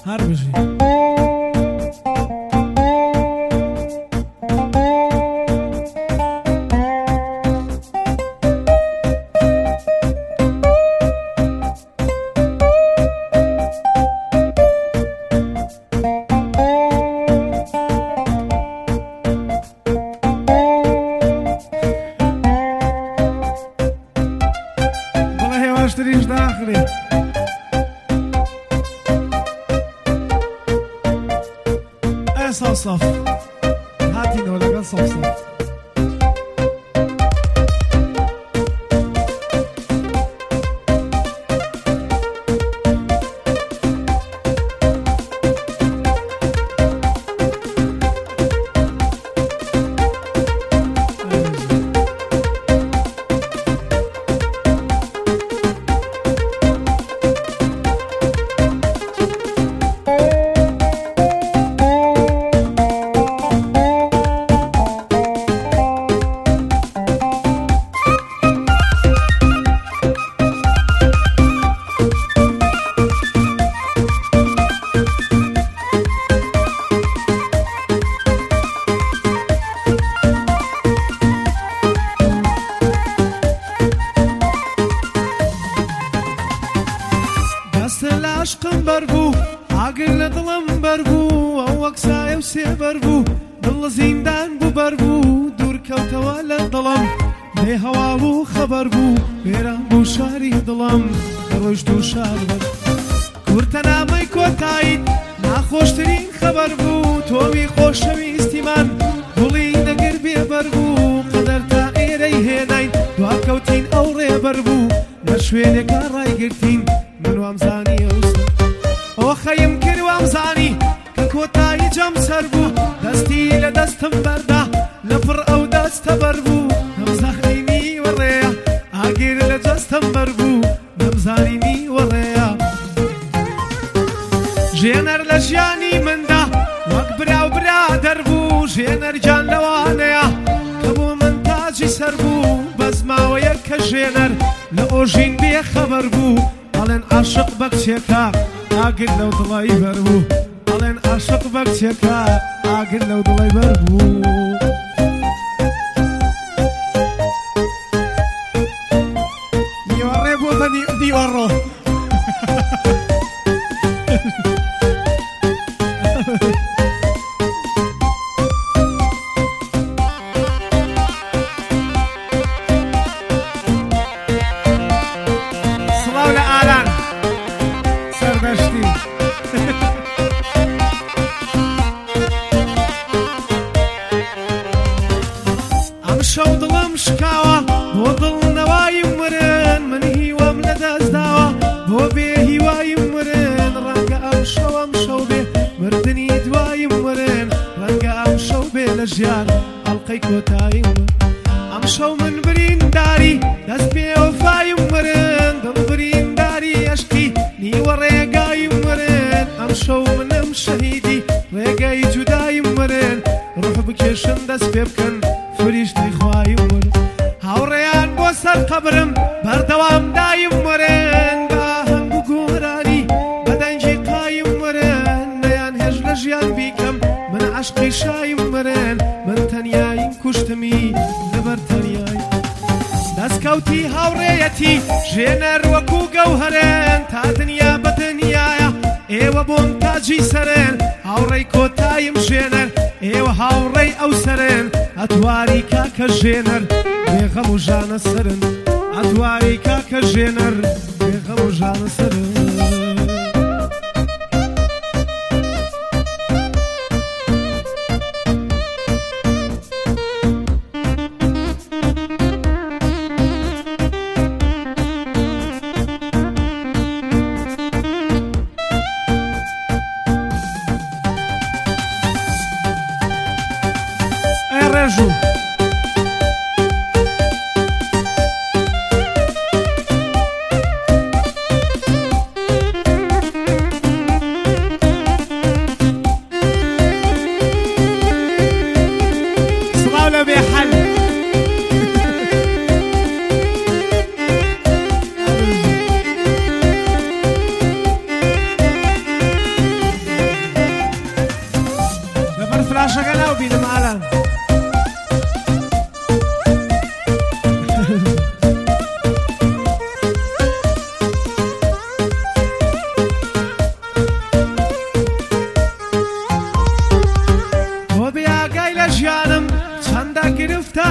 هر بژی اشتريش داخلي صفصف هاتي ولا صفصف عشقم بربو عقل دلم بربو او اقسای و سی بربو دل زندان بو بربو دور کوتوا لدلم به هوا بو خبر بو بیرم بو شاری دلم روش دو شار بر کورتنامه کوتایید ناخوشترین خبر بو توی خوشویستی من گلی نگر بی بربو قدر تا ایره هنین دوا کوتین او ری بربو نشوینه کارای گرتین منو امزانی او خیم کری و امزانی که کوتای جم سر بو دستی لدستم برده لفر او دست بر بو نمزخینی و ریا آگیر لجستم بر بو نمزانینی و ریا جینر لجیانی من ده وک برا و برادر بو جینر جان لوانیا کبو من تاجی سر بو بزما و یک جینر لأوجین بی خبر بو الان عاشق بکشکا آگر لو دلای بربو الان عاشق بکشکا آگر لو دلای بربو دیواره بوده دیوارو شو دلم شکاوه بو دل نوایم مرن من هیوام لدست داوه بو بی هیوایم مرن رنگ ام شو بی مردنی دوایم مرن رنگ ام شو بی لجیان القی کوتایم ام شو من برین داری دست بی وفایم مرن دم برین داری عشقی نیو ریگایم مرن ام شو منم شهیدی ریگای جدایم مرن روح بکشن دست بی بکن فرشتي خواي ور هاوريان بو سر قبرم بردوام دايم ورن باهم بقوراني بدنجي قايم ورن نيان هجل جيان بيكم من عشقي شايم ورن من تنيايم كشتمي لبر تنيايم داس كوتي هاوريتي جينر وكو قوهرن تا دنيا بدنيايا ايوه بوم تاجي سرن هاوري كوتايم جينر ايوه هاوري او سرن اتواري كاكا جينر بيغمو جانا سرن اتواري كاكا جينر بيغمو جانا سرن رجو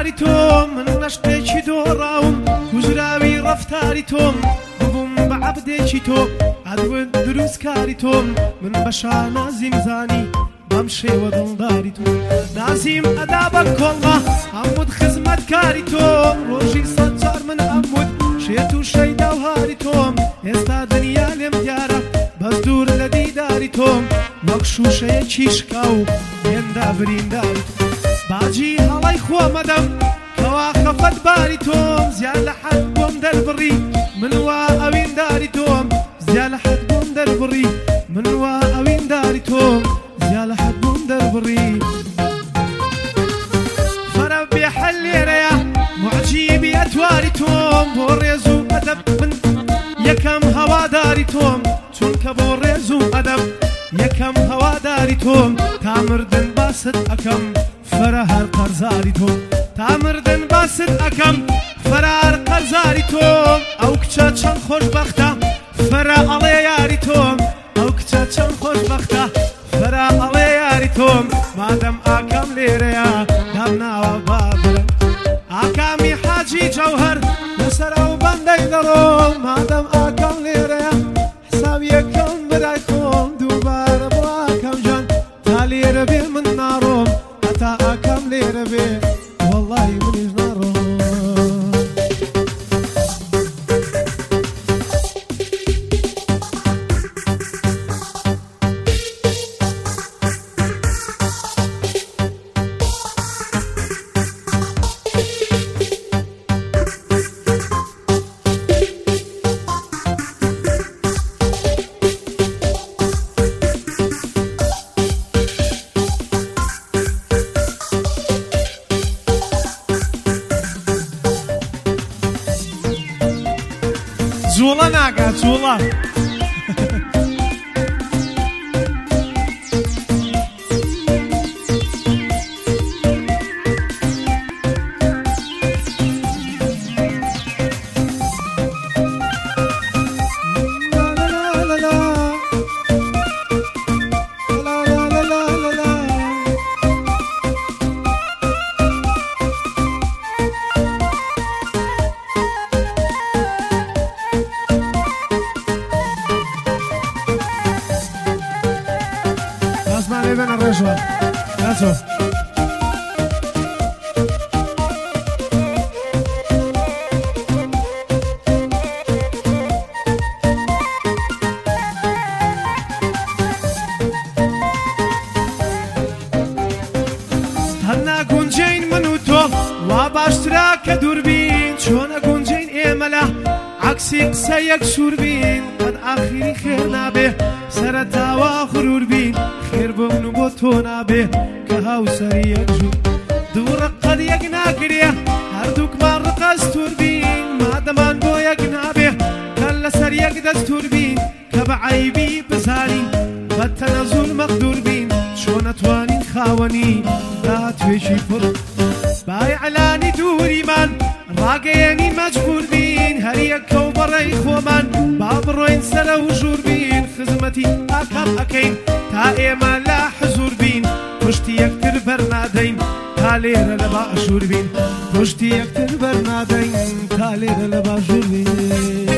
کاری تۆم من نەشتێکی دۆڕاوم کوژراوی ڕەفتاری تۆم ببووم بە عەبدێکی تۆ ئەدوێن دروست کاری تۆم من بە شانازیم زانی بەم شێوە دڵداری تۆ نازیم ئەدا بە کۆڵما هەمووت خزمەتکاری تۆم ڕۆژی سەد جار من ئەموت شێت و شەیدا و هاری تۆم ئێستا دنیا لێم دیارە بەس دوور لە دیداری تۆم وەک شوشەیەکی شکا و هێندا برینداری تۆم باجی هەڵای خۆمەدەم کەوا خەفەت باری تۆم زیاد لە حەد بۆم دەربڕی من وا ئەوینداری تۆم زیاد لە حەد بۆم دەربڕی من وا ئەوینداری تۆم زیاد لە حەد بۆم دەربڕی فەرە بێحەل لێرەیە معجیبی ئەتواری تۆم بۆ ڕێز و ئەدەب من یەکەم هەواداری تۆم چونکە بۆ ڕێز و ئەدەب یەکەم هەواداری تۆم تا مردن باست ئەکەم فەرە هەر قەرزاری تۆم تا مردن باست ئەکەم فەرە هەر قەرزاری تۆم ئەو کچە چەند خۆشبەختە فەرە ئەڵێ یاری تۆم ئەو کچە چەند خۆشبەختە فەرە ئەڵێ یاری تۆم مادەم ئاکەم لێرەیە دامناوە بابرە ئاکامی حاجی جەوهەر لەسەر ئەو بەندەی دەڕۆم مادەم ئاکەم لێرەیە حساب یەکەم برای تۆم دووبارە بۆ ئاکەم جان تا لێرە بێ من ناڕۆم هەتا ئاکەم لێرە بێ وەڵڵی منیش ناڕۆم جوڵە ناکات جوڵە بن الرجوة هاتوا هەنا گونجین من و تۆ وا باشترا کە دووربین چۆنە گونجین ئێمە لە عەکسی قسە یەک سوور بین قەت ئاخری خێر نابێ سەرەتاوا غرور بین خێر بۆن و بۆ تۆ نابێ کە هاوسەری یەک ژوور دوو ڕقەت یەک ناگرێ هەردووکمان ڕقەستور بین مادەمان بۆ یەک نابێ کە لەسەر یەک دەستور بین کە بە عەیبی بزانین بە تەنەزول مەقدور بین چۆن نەتوانین خاوەنی داهاتوێکی پڕ با ئیعلانی دووریمان ڕاگەیەنی مەجبور بین هەر یەکە و بەڕێی خۆمان با بڕۆین سەرە و ژوور بین خزمەتی ئاکام ئەکەین تا ئێمە لا حزور بین پشتی یەکتر بەرنادەین تا لێرە لە باشوور بین پشتی یەکتر بەرنادەین تا لێرە لە باشوور بین